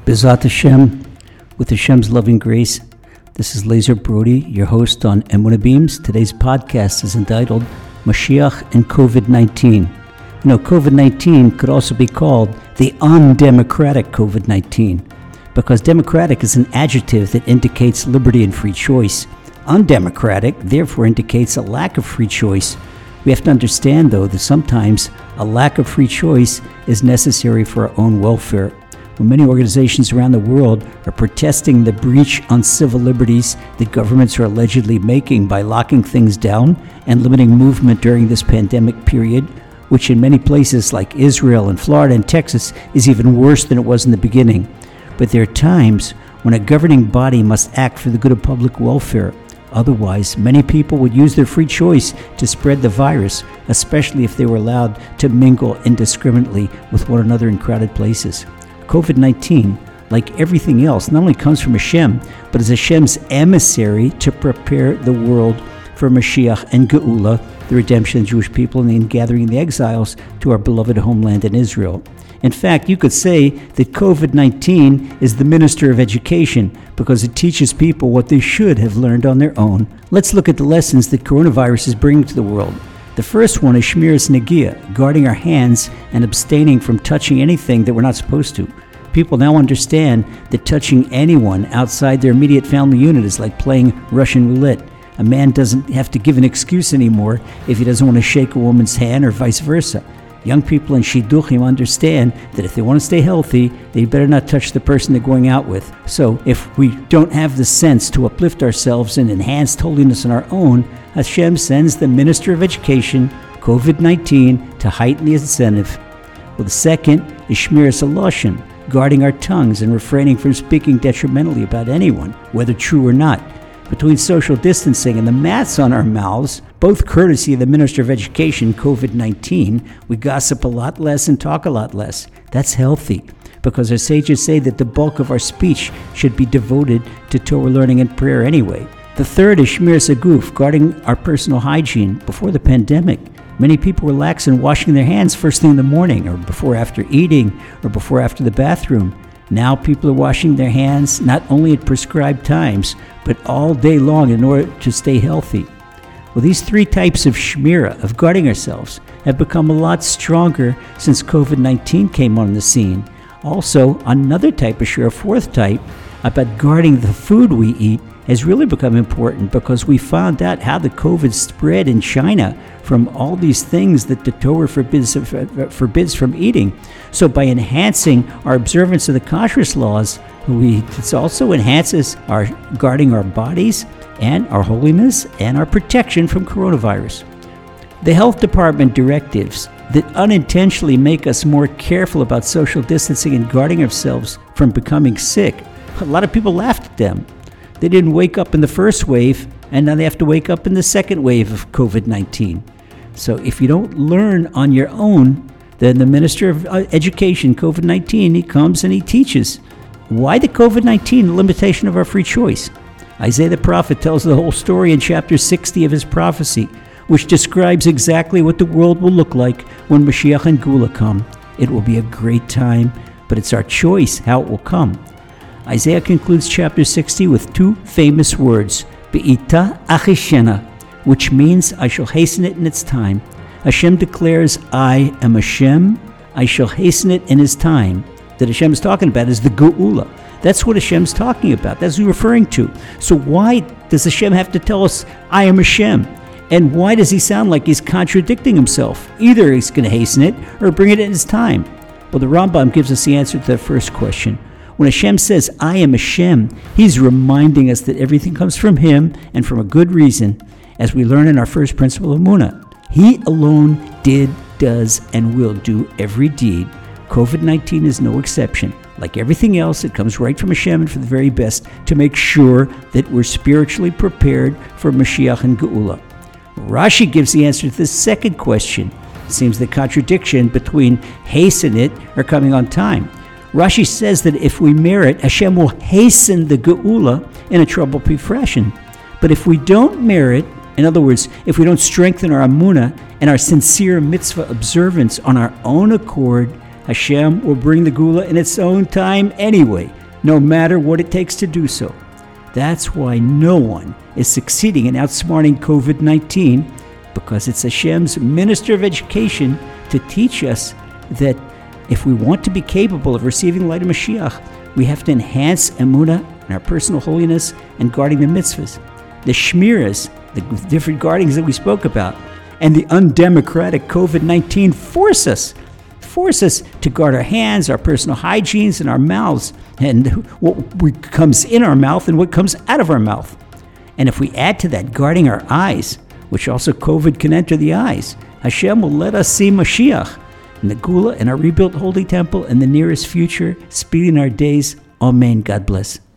B'ezrat Hashem, with Hashem's loving grace, this is Lazer Brody, your host on Emunah Beams. Today's podcast is entitled Mashiach and COVID-19. You know, COVID-19 could also be called the undemocratic COVID-19, because democratic is an adjective that indicates liberty and free choice. Undemocratic, therefore, indicates a lack of free choice. We have to understand, though, that sometimes a lack of free choice is necessary for our own welfare. When many organizations around the world are protesting the breach on civil liberties that governments are allegedly making by locking things down and limiting movement during this pandemic period, which in many places like Israel and Florida and Texas is even worse than it was in the beginning. But there are times when a governing body must act for the good of public welfare. Otherwise, many people would use their free choice to spread the virus, especially if they were allowed to mingle indiscriminately with one another in crowded places. COVID-19, like everything else, not only comes from Hashem, but is Hashem's emissary to prepare the world for Mashiach and Geula, the redemption of the Jewish people and the ingathering of the exiles to our beloved homeland in Israel. In fact, you could say that COVID-19 is the minister of education because it teaches people what they should have learned on their own. Let's look at the lessons that coronavirus is bringing to the world. The first one is Shmiras Negia, guarding our hands and abstaining from touching anything that we're not supposed to. People now understand that touching anyone outside their immediate family unit is like playing Russian roulette. A man doesn't have to give an excuse anymore if he doesn't want to shake a woman's hand or vice versa. Young people in Shidduchim understand that if they want to stay healthy, they better not touch the person they're going out with. So if we don't have the sense to uplift ourselves and enhance holiness on our own, Hashem sends the Minister of Education, COVID-19, to heighten the incentive. Well, the second is Shmiras HaLashon, guarding our tongues and refraining from speaking detrimentally about anyone, whether true or not. Between social distancing and the masks on our mouths, both courtesy of the Minister of Education, COVID-19, we gossip a lot less and talk a lot less. That's healthy, because our sages say that the bulk of our speech should be devoted to Torah learning and prayer anyway. The third is Shmiras HaGuf, guarding our personal hygiene. Before the pandemic, many people were lax in washing their hands first thing in the morning, or before after eating, or before after the bathroom. Now people are washing their hands not only at prescribed times, but all day long in order to stay healthy. Well, these three types of shmira, of guarding ourselves, have become a lot stronger since COVID-19 came on the scene. Also, another type of shmira, a fourth type, about guarding the food we eat, has really become important because we found out how the COVID spread in China from all these things that the Torah forbids from eating. So by enhancing our observance of the kashrus laws, it also enhances our guarding our bodies and our holiness and our protection from coronavirus. The health department directives that unintentionally make us more careful about social distancing and guarding ourselves from becoming sick, a lot of people laughed at them. They didn't wake up in the first wave, and now they have to wake up in the second wave of COVID-19. So if you don't learn on your own, then the Minister of Education, COVID-19, he comes and he teaches. Why the COVID-19 limitation of our free choice? Isaiah the prophet tells the whole story in chapter 60 of his prophecy, which describes exactly what the world will look like when Mashiach and Geula come. It will be a great time, but it's our choice how it will come. Isaiah concludes chapter 60 with two famous words, Be'ita achishena, which means I shall hasten it in its time. Hashem declares, I am Hashem, I shall hasten it in his time. That Hashem is talking about is the Geula. That's what Hashem's talking about. That's what he's referring to. So why does Hashem have to tell us, I am Hashem? And why does he sound like he's contradicting himself? Either he's going to hasten it or bring it in his time. Well, the Rambam gives us the answer to that first question. When Hashem says, I am Hashem, he's reminding us that everything comes from him and from a good reason, as we learn in our first principle of Emunah. He alone did, does, and will do every deed. COVID-19 is no exception. Like everything else, it comes right from Hashem and for the very best to make sure that we're spiritually prepared for Mashiach and Geula. Rashi gives the answer to the second question. It seems the contradiction between hasten it or coming on time. Rashi says that if we merit, Hashem will hasten the Geula in a trouble-free fashion. But if we don't merit, in other words, if we don't strengthen our Emunah and our sincere mitzvah observance on our own accord, Hashem will bring the Geula in its own time anyway. no matter what it takes to do so. That's why no one is succeeding in outsmarting COVID-19, because it's Hashem's Minister of Education to teach us that if we want to be capable of receiving the light of Mashiach, we have to enhance emunah and our personal holiness and guarding the mitzvahs. The shmiras, the different guardings that we spoke about, and the undemocratic COVID-19 force us to guard our hands, our personal hygienes, and our mouths, and what comes in our mouth and what comes out of our mouth. And if we add to that guarding our eyes, which also COVID can enter the eyes, Hashem will let us see Mashiach and the Gula and our rebuilt Holy Temple in the nearest future, speeding our days. Amen. God bless.